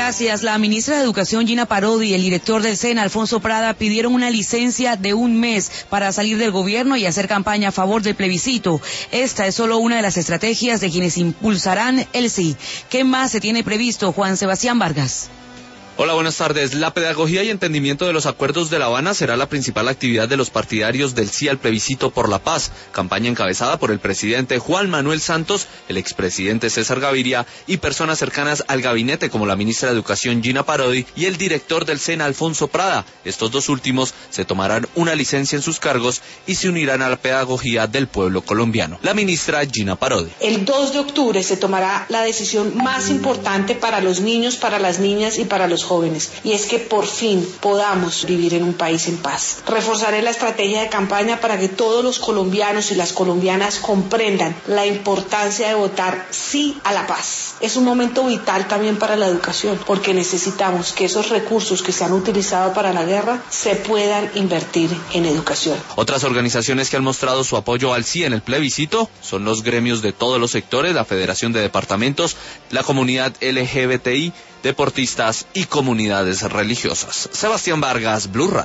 Gracias. La ministra de Educación, Gina Parodi, y el director del SENA, Alfonso Prada, pidieron una licencia de un mes para salir del gobierno y hacer campaña a favor del plebiscito. Esta es solo una de las estrategias de quienes impulsarán el sí. ¿Qué más se tiene previsto, Juan Sebastián Vargas? Hola, buenas tardes. La pedagogía y entendimiento de los acuerdos de La Habana será la principal actividad de los partidarios del sí al plebiscito por la paz, campaña encabezada por el presidente Juan Manuel Santos, el expresidente César Gaviria y personas cercanas al gabinete como la ministra de Educación Gina Parodi y el director del SENA Alfonso Prada. Estos dos últimos se tomarán una licencia en sus cargos y se unirán a la pedagogía del pueblo colombiano. La ministra Gina Parodi. El 2 de octubre se tomará la decisión más importante para los niños, para las niñas y para los jóvenes, y es que por fin podamos vivir en un país en paz. Reforzaré la estrategia de campaña para que todos los colombianos y las colombianas comprendan la importancia de votar sí a la paz. Es un momento vital también para la educación, porque necesitamos que esos recursos que se han utilizado para la guerra se puedan invertir en educación. Otras organizaciones que han mostrado su apoyo al sí en el plebiscito son los gremios de todos los sectores, la Federación de Departamentos, la comunidad LGBTI, deportistas y comunidades religiosas. Sebastián Vargas, Blue Radio.